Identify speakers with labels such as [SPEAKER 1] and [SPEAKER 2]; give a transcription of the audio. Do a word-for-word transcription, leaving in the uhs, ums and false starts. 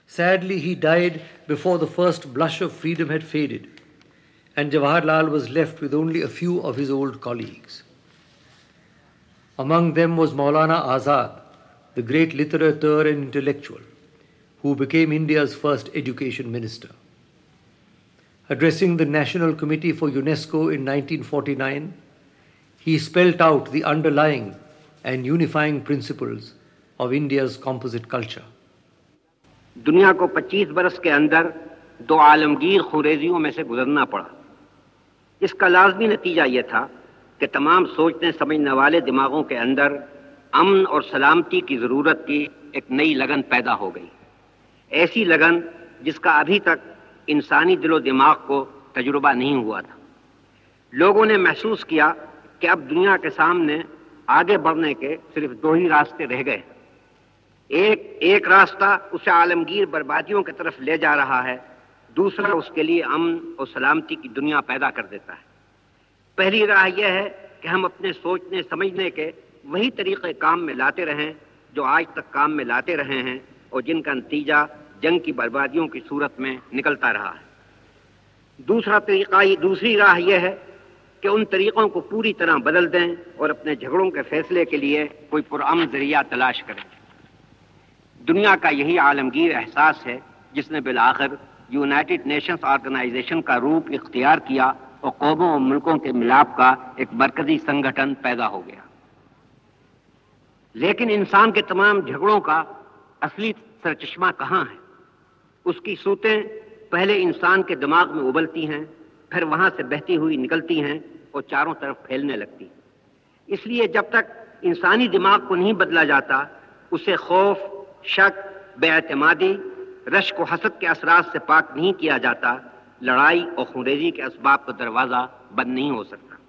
[SPEAKER 1] Sadly, he died before the first blush of freedom had faded, and Jawaharlal was left with only a few of his old colleagues. Among them was Maulana Azad, the great literateur and intellectual, who became India's first education minister. Addressing the National Committee for UNESCO in nineteen forty-nine, he spelt out the underlying and unifying principles of India's composite culture.
[SPEAKER 2] دنیا کو پچیس برس کے اندر دو عالمگیر خونریزیوں میں سے گزرنا پڑا. اس کا لازمی نتیجہ یہ تھا کہ تمام سوچنے سمجھنے والے دماغوں کے اندر امن اور سلامتی کی ضرورت کی ایک نئی لگن پیدا ہو گئی. ایسی لگن جس کا ابھی تک انسانی دل و دماغ کو تجربہ نہیں ہوا تھا. لوگوں نے محسوس کیا کہ اب دنیا کے سامنے آگے بڑھنے کے صرف دو ہی راستے رہ گئے. ایک ایک راستہ اسے عالمگیر بربادیوں کی طرف لے جا رہا ہے، دوسرا اس کے لیے امن اور سلامتی کی دنیا پیدا کر دیتا ہے. پہلی راہ یہ ہے کہ ہم اپنے سوچنے سمجھنے کے وہی طریقے کام میں لاتے رہیں جو آج تک کام میں لاتے رہے ہیں اور جن کا نتیجہ جنگ کی بربادیوں کی صورت میں نکلتا رہا ہے. دوسرا طریقہ دوسری راہ یہ ہے کہ ان طریقوں کو پوری طرح بدل دیں اور اپنے جھگڑوں کے فیصلے کے لیے کوئی پرامن ذریعہ تلاش کریں. دنیا کا یہی عالمگیر احساس ہے جس نے بالآخر یونائٹڈ نیشنز آرگنائزیشن کا روپ اختیار کیا اور قوموں اور ملکوں کے ملاپ کا ایک مرکزی سنگھٹن پیدا ہو گیا. لیکن انسان کے تمام جھگڑوں کا اصلی سرچشمہ کہاں ہے؟ اس کی سوتیں پہلے انسان کے دماغ میں ابلتی ہیں، پھر وہاں سے بہتی ہوئی نکلتی ہیں اور چاروں طرف پھیلنے لگتی ہیں. اس لیے جب تک انسانی دماغ کو نہیں بدلا جاتا، اسے خوف، شک، بے اعتمادی، رشک و حسد کے اثرات سے پاک نہیں کیا جاتا، لڑائی اور خونریزی کے اسباب کا دروازہ بند نہیں ہو سکتا.